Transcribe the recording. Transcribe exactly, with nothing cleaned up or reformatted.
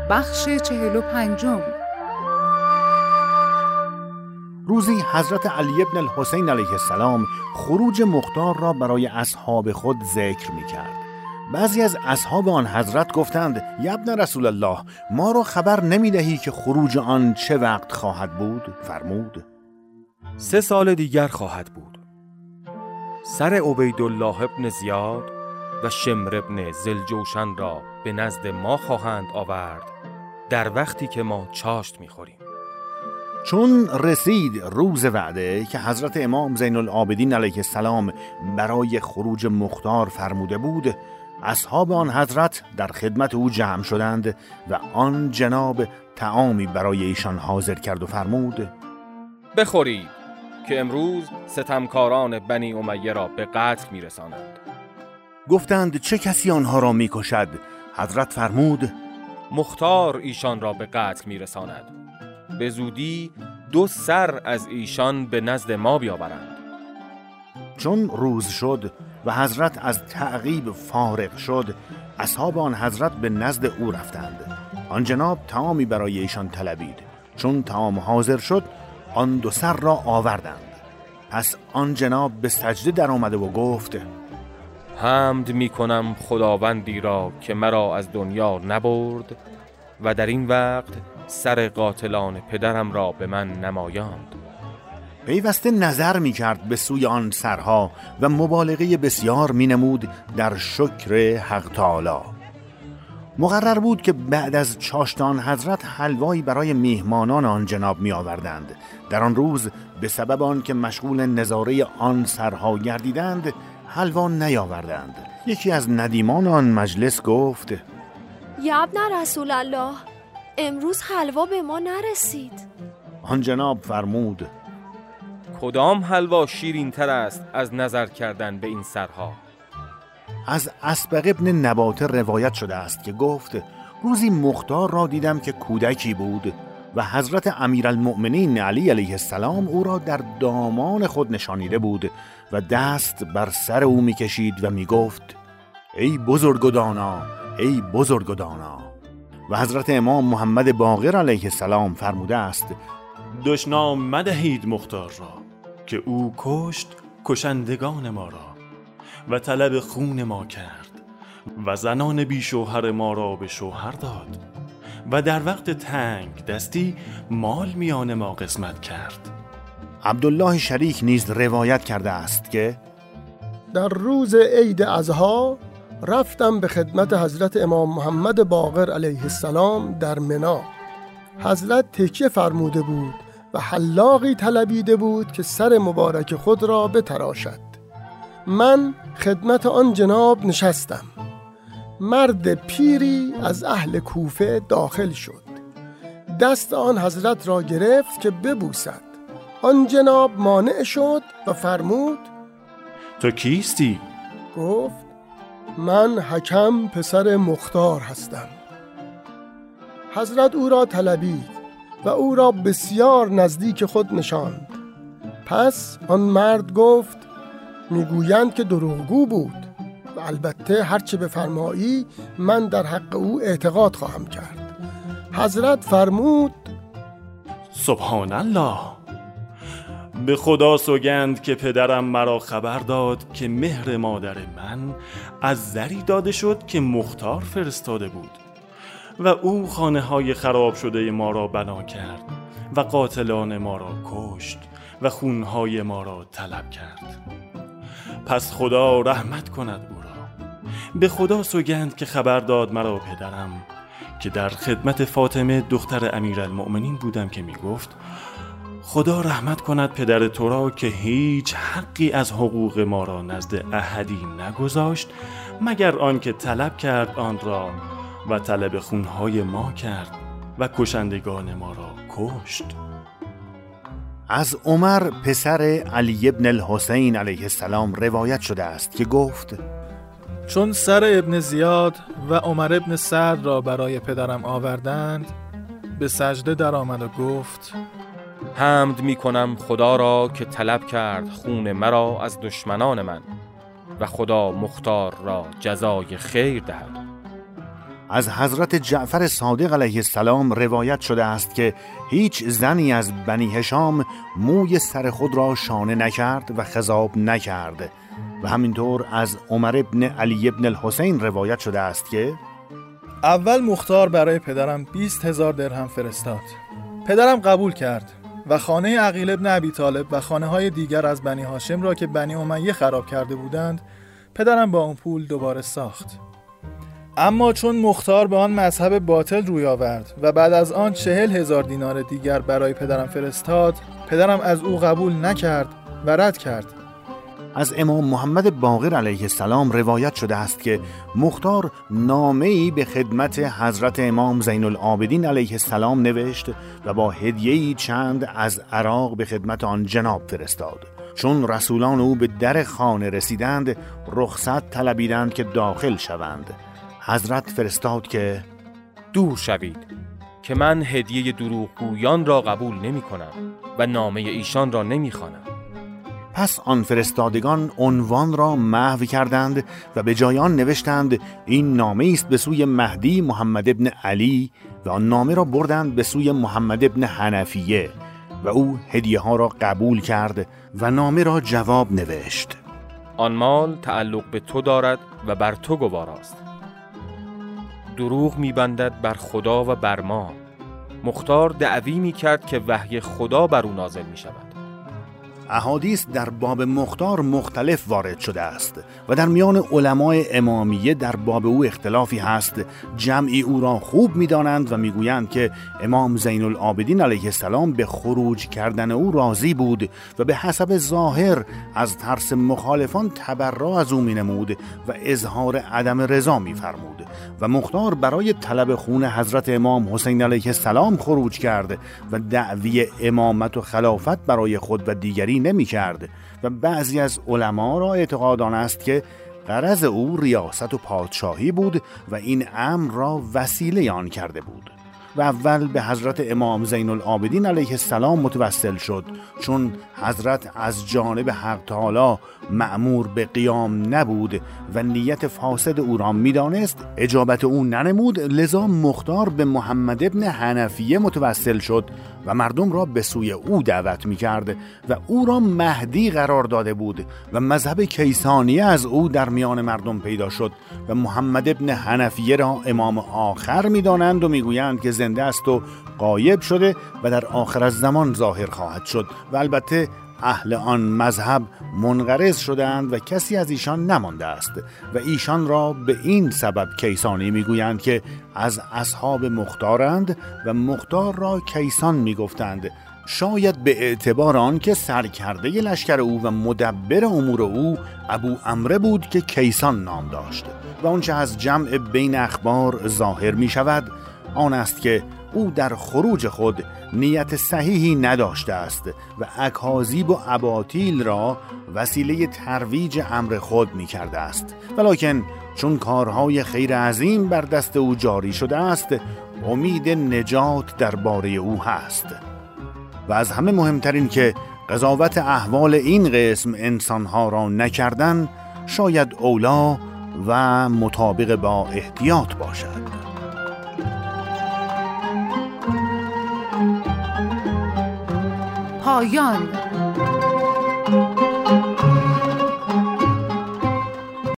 بخش چهل و پنجم. روزی حضرت علی ابن الحسین علیه السلام خروج مختار را برای اصحاب خود ذکر می کرد. بعضی از اصحاب آن حضرت گفتند: یا ابن رسول الله، ما را خبر نمی دهی که خروج آن چه وقت خواهد بود؟ فرمود: سه سال دیگر خواهد بود. سر عبیدالله ابن زیاد و شمر ابن ذوالجوشن را به نزد ما خواهند آورد در وقتی که ما چاشت می‌خوریم. چون رسید روز وعده که حضرت امام زین العابدین علیه السلام برای خروج مختار فرموده بود، اصحاب آن حضرت در خدمت او جمع شدند و آن جناب طعامی برای ایشان حاضر کرد و فرمود: بخورید که امروز ستمکاران بنی امیه را به قتل می‌رسانند. گفتند: چه کسی آنها را می‌کشد؟ حضرت فرمود: مختار ایشان را به قتل می‌رساند. به زودی دو سر از ایشان به نزد ما بیاورند. چون روز شد و حضرت از تعقیب فارغ شد، اصحاب آن حضرت به نزد او رفتند. آن جناب طعامی برای ایشان طلبید. چون طعام حاضر شد، آن دو سر را آوردند. پس آن جناب به سجده در آمده و گفت: حمد می کنم خداوندی را که مرا از دنیا نبرد و در این وقت سر قاتلان پدرم را به من نمایاند. پیوسته نظر می کرد به سوی آن سرها و مبالغه بسیار می نمود در شکر حق تعالی. مقرر بود که بعد از چاشتان حضرت حلوایی برای میهمانان آن جناب می آوردند. در آن روز به سبب آن که مشغول نظاره آن سرها گردیدند، حلوا نیاوردند. یکی از ندیمان آن مجلس گفت: یا ابن رسول الله، امروز حلوا به ما نرسید. آن جناب فرمود: کدام حلوا شیرین تر است از نظر کردن به این سرها؟ از اسبق ابن نباته روایت شده است که گفت: روزی مختار را دیدم که کودکی بود و حضرت امیرالمؤمنین علی علیه السلام او را در دامان خود نشانیده بود و دست بر سر او می کشید و می گفت: ای بزرگدانا، ای بزرگدانا. و حضرت امام محمد باقر علیه السلام فرموده است: دشنام مدهید مختار را که او کشت کشندگان ما را و طلب خون ما کرد و زنان بی شوهر ما را به شوهر داد و در وقت تنگ دستی مال میان ما قسمت کرد. عبدالله شریک نیز روایت کرده است که در روز عید اضحی رفتم به خدمت حضرت امام محمد باقر علیه السلام در منی. حضرت تکیه فرموده بود و حلاقی طلبیده بود که سر مبارک خود را بتراشد. من خدمت آن جناب نشستم. مرد پیری از اهل کوفه داخل شد. دست آن حضرت را گرفت که ببوسد. آن جناب مانع شد و فرمود: تو کیستی؟ گفت: من حکم پسر مختار هستم. حضرت او را طلبید و او را بسیار نزدیک خود نشاند. پس آن مرد گفت: میگویند که دروغگو بود و البته هرچه بفرمایی من در حق او اعتقاد خواهم کرد. حضرت فرمود: سبحان الله، به خدا سوگند که پدرم مرا خبر داد که مهر مادر من از زری داده شد که مختار فرستاده بود و او خانه های خراب شده ما را بنا کرد و قاتلان ما را کشت و خونهای ما را طلب کرد. پس خدا رحمت کند او را. به خدا سوگند که خبر داد مرا پدرم که در خدمت فاطمه دختر امیرالمؤمنین بودم که می گفت: خدا رحمت کند پدر تو را که هیچ حقی از حقوق ما را نزد احدی نگذاشت مگر آن که طلب کرد آن را و طلب خونهای ما کرد و کشندگان ما را کشت. از عمر پسر علی ابن الحسین علیه السلام روایت شده است که گفت: چون سر ابن زیاد و عمر ابن سعد را برای پدرم آوردند، به سجده در آمد و گفت: حمد می کنم خدا را که طلب کرد خون مرا از دشمنان من و خدا مختار را جزای خیر دهد. از حضرت جعفر صادق علیه السلام روایت شده است که هیچ زنی از بنی هشام موی سر خود را شانه نکرد و خضاب نکرد و همینطور از عمر ابن علی ابن الحسین روایت شده است که اول مختار برای پدرم بیست هزار درهم فرستاد. پدرم قبول کرد و خانه عقیل ابن ابی طالب و خانه های دیگر از بنی هاشم را که بنی امیه خراب کرده بودند پدرم با اون پول دوباره ساخت. اما چون مختار به آن مذهب باطل روی آورد و بعد از آن چهل هزار دینار دیگر برای پدرم فرستاد، پدرم از او قبول نکرد و رد کرد. از امام محمد باقر علیه السلام روایت شده است که مختار نامه‌ای به خدمت حضرت امام زین العابدین علیه السلام نوشت و با هدیه‌ای چند از عراق به خدمت آن جناب فرستاد. چون رسولان او به در خانه رسیدند رخصت طلبیدند که داخل شوند. حضرت فرستاد که دور شوید که من هدیه دروغگویان را قبول نمی کنم و نامه ایشان را نمی خوانم. پس آن فرستادگان عنوان را محو کردند و به جای آن نوشتند این نامه است به سوی مهدی محمد ابن علی و آن نامه را بردند به سوی محمد ابن حنفیه و او هدیه ها را قبول کرد و نامه را جواب نوشت. آن مال تعلق به تو دارد و بر تو گواراست. دروغ می‌بندد بر خدا و بر ما. مختار دعوی می‌کرد که وحی خدا بر او نازل می‌شود. احادیث در باب مختار مختلف وارد شده است و در میان علمای امامیه در باب او اختلافی هست. جمعی او را خوب می‌دانند و می‌گویند که امام زین العابدین علیه السلام به خروج کردن او راضی بود و به حسب ظاهر از ترس مخالفان تبرا از او می‌نمود و اظهار عدم رضا می‌فرمود و مختار برای طلب خون حضرت امام حسین علیه السلام خروج کرد و دعوی امامت و خلافت برای خود و دیگری نمی کرد و بعضی از علما را اعتقاد آن است که غرض او ریاست و پادشاهی بود و این امر را وسیله آن کرده بود و اول به حضرت امام زین العابدین علیه السلام متوسل شد. چون حضرت از جانب حق تعالی مأمور به قیام نبود و نیت فاسد او را می‌دانست اجابت او ننمود، لذا مختار به محمد ابن حنفیه متوسل شد و مردم را به سوی او دعوت می‌کرد و او را مهدی قرار داده بود و مذهب کیسانیه از او در میان مردم پیدا شد و محمد ابن حنفیه را امام آخر می‌دانند و می‌گویند که زنده است و غایب شده و در آخر الزمان ظاهر خواهد شد و البته اهل آن مذهب منقرض شدند و کسی از ایشان نمانده است و ایشان را به این سبب کیسانی میگویند که از اصحاب مختارند و مختار را کیسان میگفتند، شاید به اعتبار آن که سرکرده لشکر او و مدبر امور او ابو عمرو بود که کیسان نام داشت و آنچه از جمع بین اخبار ظاهر می شود آن است که او در خروج خود نیت صحیحی نداشته است و اکاذیب و اباطیل را وسیله ترویج امر خود می کرده است، ولکن چون کارهای خیر عظیم بر دست او جاری شده است امید نجات درباره او هست. و از همه مهمترین که قضاوت احوال این قسم انسانها را نکردن شاید اولا و مطابق با احتیاط باشد. پایان.